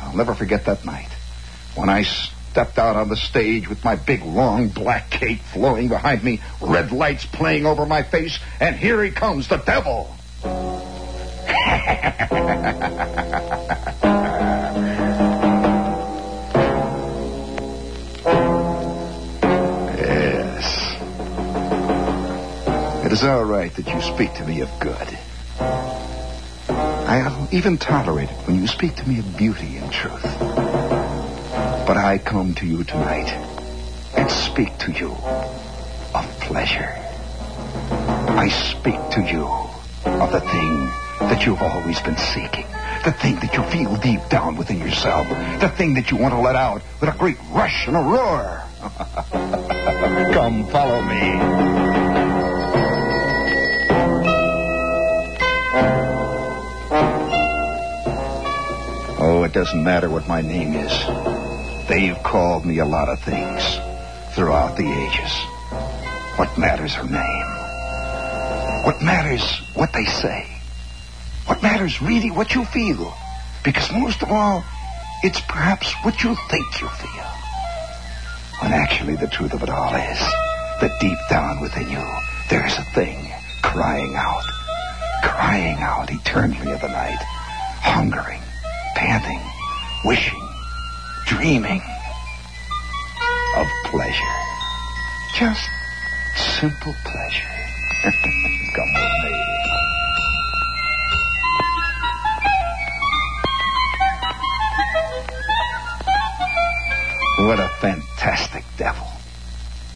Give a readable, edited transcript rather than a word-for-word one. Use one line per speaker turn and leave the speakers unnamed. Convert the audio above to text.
I'll never forget that night when I stepped out on the stage with my big, long, black cape flowing behind me, red lights playing over my face, and here he comes, the devil. Yes. It is all right that you speak to me of good. I'll even tolerate it when you speak to me of beauty and truth. But I come to you tonight and speak to you of pleasure. I speak to you of the thing that you've always been seeking. The thing that you feel deep down within yourself. The thing that you want to let out with a great rush and a roar. Come, follow me. Oh, it doesn't matter what my name is. They've called me a lot of things throughout the ages. What matters her name? What matters what they say? What matters really what you feel? Because most of all, it's perhaps what you think you feel. When actually the truth of it all is that deep down within you, there's a thing crying out eternally of the night, hungering, panting, wishing, dreaming of pleasure. Just simple pleasure. Come with me. What a fantastic devil.